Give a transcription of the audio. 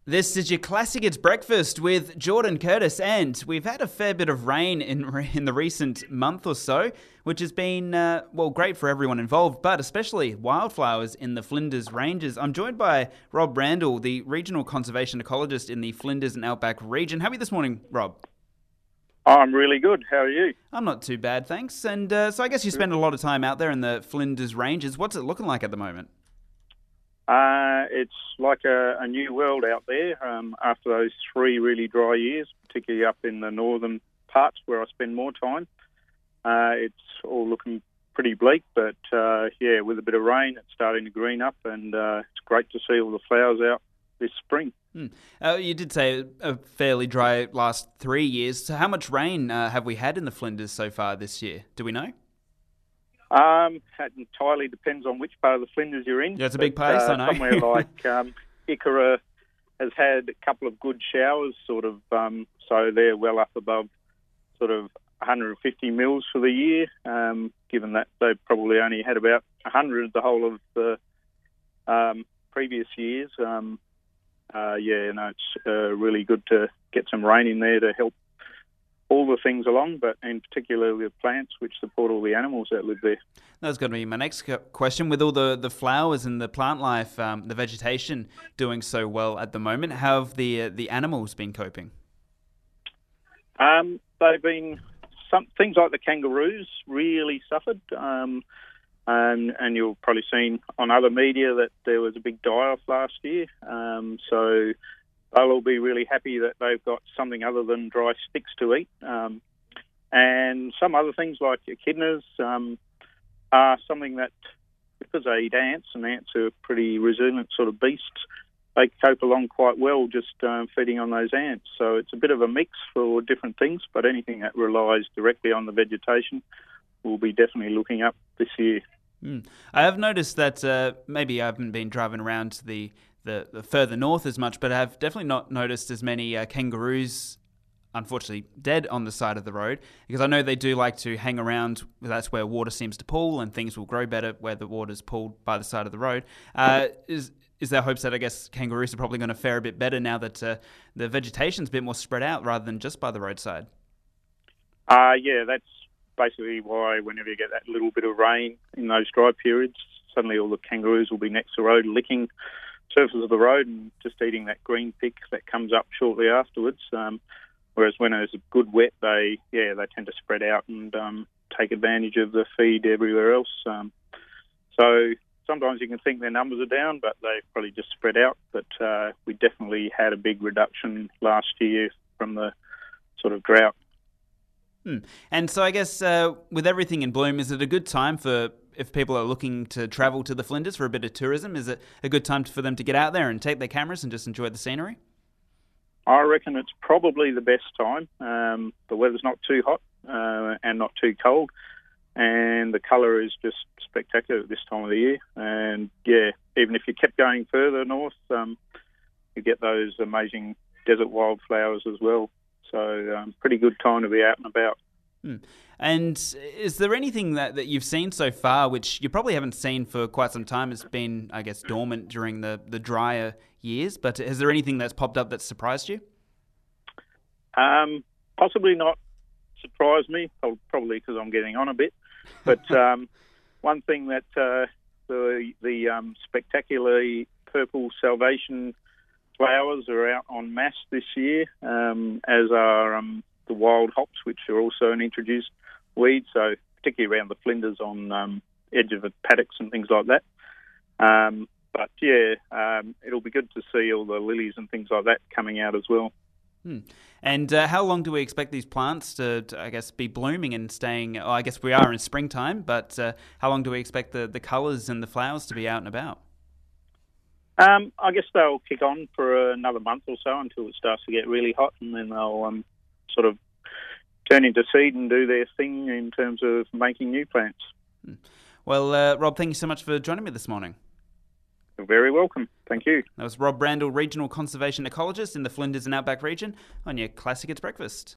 This is your classic It's Breakfast with Jordan Curtis, and we've had a fair bit of rain in the recent month or so, which has been, great for everyone involved, but especially wildflowers in the Flinders Ranges. I'm joined by Rob Randall, the Regional Conservation Ecologist in the Flinders and Outback region. How are you this morning, Rob? I'm really good. How are you? I'm not too bad, thanks. And so I guess you spend a lot of time out there in the Flinders Ranges. What's it looking like at the moment? It's like a new world out there after those 3 really dry years, particularly up in the northern parts where I spend more time. It's all looking pretty bleak, but with a bit of rain, it's starting to green up, and it's great to see all the flowers out this spring. You did say a fairly dry last 3 years. So how much rain have we had in the Flinders so far this year? Do we know? That entirely depends on which part of the Flinders you're in. Yeah, it's a big place, I know. Somewhere like Ikera has had a couple of good showers, so they're well up above sort of 150 mils for the year, given that they've probably only had about 100 the whole of the previous years. It's really good to get some rain in there to help all the things along, but in particular the plants which support all the animals that live there. That's going to be my next question. With all the flowers and the plant life, the vegetation doing so well at the moment, how have the animals been coping? They've been some things like the kangaroos really suffered, and you've probably seen on other media that there was a big die-off last year. So they'll all be really happy that they've got something other than dry sticks to eat. And some other things like echidnas are something that, because they eat ants, and ants are pretty resilient sort of beasts, they cope along quite well just feeding on those ants. So it's a bit of a mix for different things, but anything that relies directly on the vegetation we'll be definitely looking up this year. I have noticed that maybe I haven't been driving around the further north as much, but I've definitely not noticed as many kangaroos, unfortunately, dead on the side of the road, because I know they do like to hang around. That's where water seems to pool, and things will grow better where the water's pooled by the side of the road. Is there hopes that, I guess, kangaroos are probably going to fare a bit better now that the vegetation's a bit more spread out rather than just by the roadside? That's basically why whenever you get that little bit of rain in those dry periods, suddenly all the kangaroos will be next to the road licking surface of the road and just eating that green pick that comes up shortly afterwards. Whereas when it's a good wet, they tend to spread out and take advantage of the feed everywhere else. So sometimes you can think their numbers are down, but they've probably just spread out. But we definitely had a big reduction last year from the sort of drought. And so I guess with everything in bloom, is it a good time if people are looking to travel to the Flinders for a bit of tourism? Is it a good time for them to get out there and take their cameras and just enjoy the scenery? I reckon it's probably the best time. The weather's not too hot and not too cold, and the colour is just spectacular at this time of the year. And even if you kept going further north, you get those amazing desert wildflowers as well. So pretty good time to be out and about. And is there anything that you've seen so far, which you probably haven't seen for quite some time? It's been, I guess, dormant during the drier years, but is there anything that's popped up that surprised you? Possibly not surprised me, probably because I'm getting on a bit. But one thing that the spectacularly purple Salvation flowers are out en masse this year, as are the wild hops, which are also an introduced weed, so particularly around the Flinders on edge of the paddocks and things like that. It'll be good to see all the lilies and things like that coming out as well. And how long do we expect these plants to I guess, be blooming and staying? Oh, I guess we are in springtime, but how long do we expect the colours and the flowers to be out and about? I guess they'll kick on for another month or so until it starts to get really hot, and then they'll sort of turn into seed and do their thing in terms of making new plants. Well, Rob, thank you so much for joining me this morning. You're very welcome. Thank you. That was Rob Randall, Regional Conservation Ecologist in the Flinders and Outback region, on your Classic It's Breakfast.